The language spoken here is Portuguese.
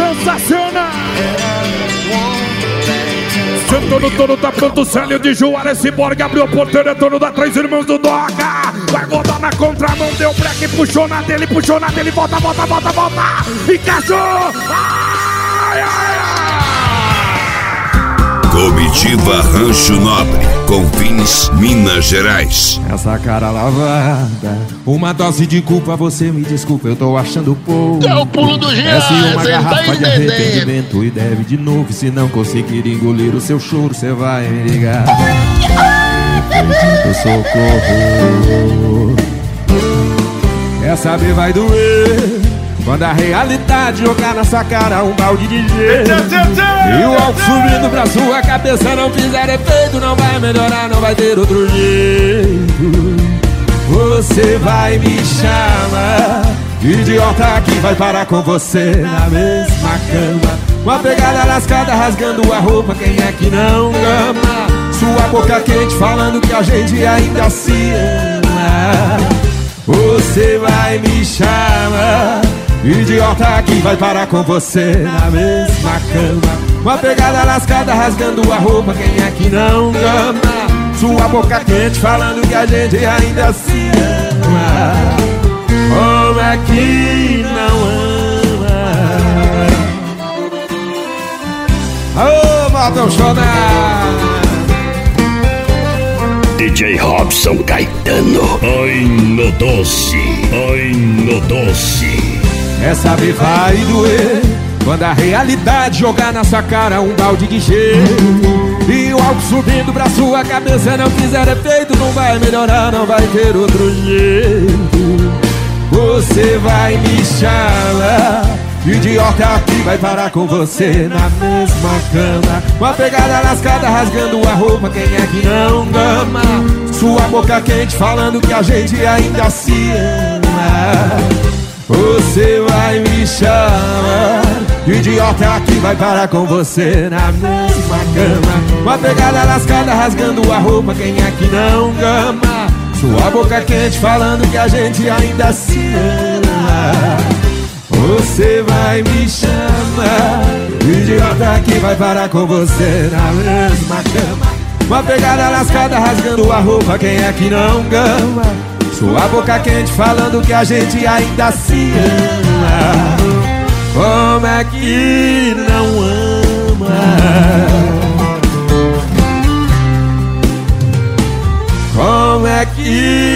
sensacional. Sentando todo, tá pronto, Célio de Juarez, Ciborgue, abriu a porteira, é dono da Três Irmãos do Doca. Vai rodar na contramão, deu break, puxou na dele, volta, encaixou! Ai, ai, ai. Comitiva Rancho Nobre, Confins, Minas Gerais. Essa cara lavada, uma dose de culpa, você me desculpa, eu tô achando pouco. É o pulo do Jean, essa é uma cê garrafa tá de entendendo. arrependimento e deve de novo. Se não conseguir engolir o seu choro, cê vai me ligar pedindo socorro. Quer saber, vai doer quando a realidade jogar na sua cara um balde de gelo e o álcool subindo pra sua cabeça não fizer efeito. Não vai melhorar, não vai ter outro jeito. Você vai me chamar de idiota que vai parar com você na mesma cama. Uma pegada lascada rasgando a roupa, quem é que não ama? Sua boca quente falando que a gente ainda se ama. Você vai me chamar idiota que vai parar com você na mesma cama. Uma pegada lascada rasgando a roupa, quem é que não ama? Sua boca quente falando que a gente ainda se ama. Como é que não ama? Ô, Maltão Chonar! DJ Robson Caetano. Ai no doce, ai no doce. Essa vez vai doer quando a realidade jogar na sua cara um balde de gelo e o álcool subindo pra sua cabeça não fizer efeito. Não vai melhorar, não vai ter outro jeito. Você vai me chamar idiota que vai parar com você na mesma cama. Uma pegada lascada rasgando a roupa, quem é que não ama? Sua boca quente falando que a gente ainda se ama. Você vai me chamar idiota que vai parar com você na mesma cama. Uma pegada lascada rasgando a roupa, quem é que não ama? Sua boca quente falando que a gente ainda se ama. Você vai me chamar idiota que vai parar com você na mesma cama. Uma pegada lascada rasgando a roupa, quem é que não ama? Sua boca quente falando que a gente ainda se ama. Como é que não ama? Como é que